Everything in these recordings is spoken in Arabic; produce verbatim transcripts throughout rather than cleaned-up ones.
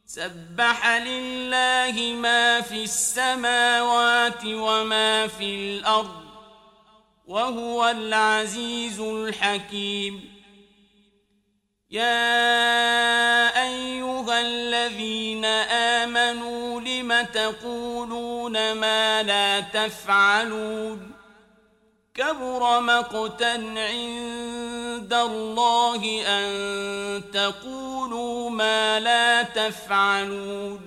سبح لله ما في السماوات وما في الأرض وهو العزيز الحكيم. يا أيها الذين آمنوا لم تقولون ما لا تفعلون كبر مقتا عند الله أن تقولوا ما لا تفعلون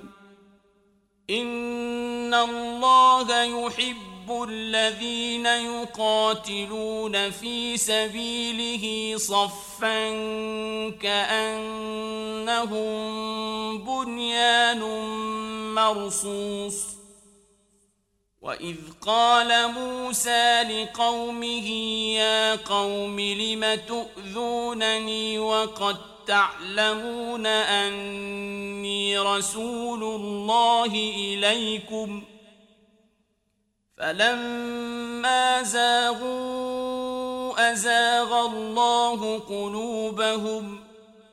إن الله يحب الذين يقاتلون في سبيله صفا كأنهم بنيان مرصوص. وإذ قال موسى لقومه يا قوم لم تؤذونني وقد تعلمون أني رسول الله إليكم فلما زاغوا أزاغ الله قلوبهم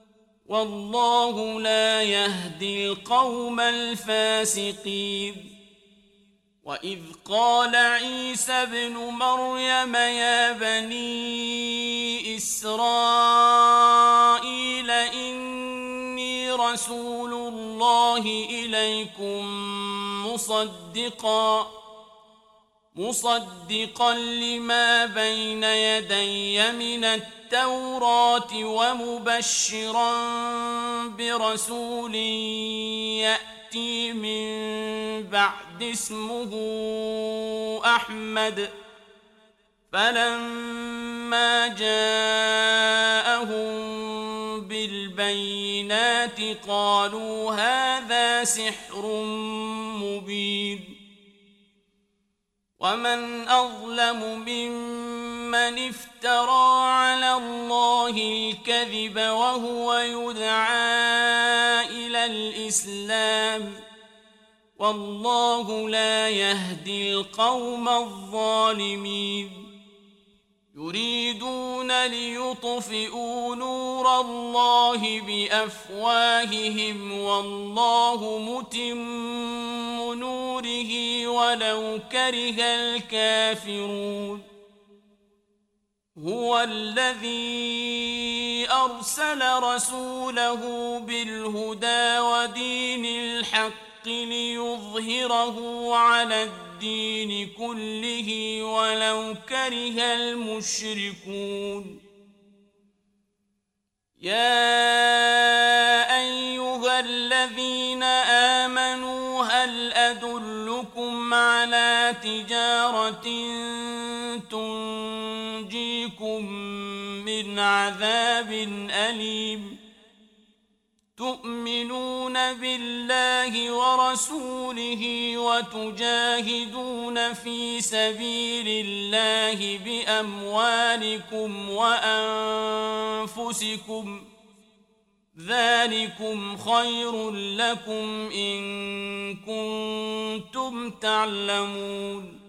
والله لا يهدي القوم الفاسقين. وإذ قال عيسى ابن مريم يا بني إسرائيل إني رسول الله إليكم مصدقا مصدقا لما بين يدي من التوراة ومبشرا برسول يأتي من بعد اسمه أحمد. فلما جاءهم بالبينات قالوا هذا سحر مبين. ومن أظلم ممن افترى على الله الكذب وهو يدعى إلى الإسلام والله لا يهدي القوم الظالمين. يريدون ليطفئوا نور الله بأفواههم والله متم نوره ولو كره الكافرون. هو الذي أرسل رسوله بالهدى ودين الحق ليظهره على الدين كله ولو كره المشركون. يا أيها الذين آمنوا هل أدلكم على تجارة تنجيكم من عذاب أليم تؤمنون بالله ورسوله وتجاهدون في سبيل الله بأموالكم وأنفسكم ذلكم خير لكم إن كنتم تعلمون.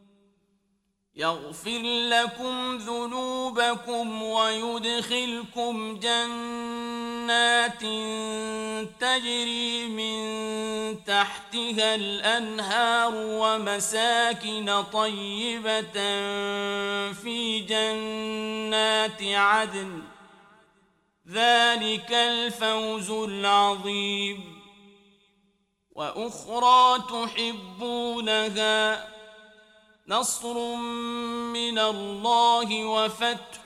يغفر لكم ذنوبكم ويدخلكم جنات تجري من تحتها الأنهار ومساكن طيبة في جنات عدن ذلك الفوز العظيم. وأخرى تحبونها نصر من الله وفتح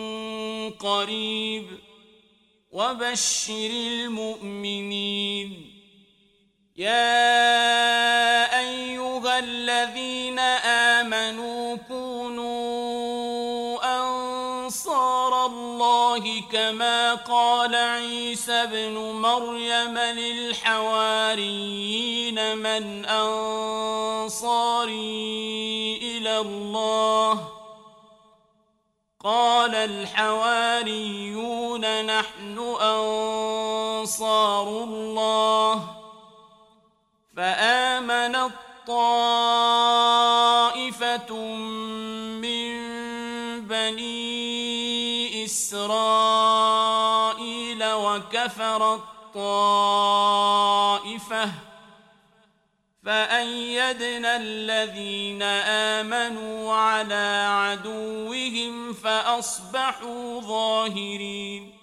قريب وبشر المؤمنين. يا أيها الذين آمنوا كونوا أنصار الله كما قال عيسى ابن مريم للحواريين من أنصاري إلى الله قال الحواريون نحن أنصار الله فآمنت طائفة من بني إسرائيل وكفرت طائفة فأيدنا الذين آمنوا على عدوهم فأصبحوا ظاهرين.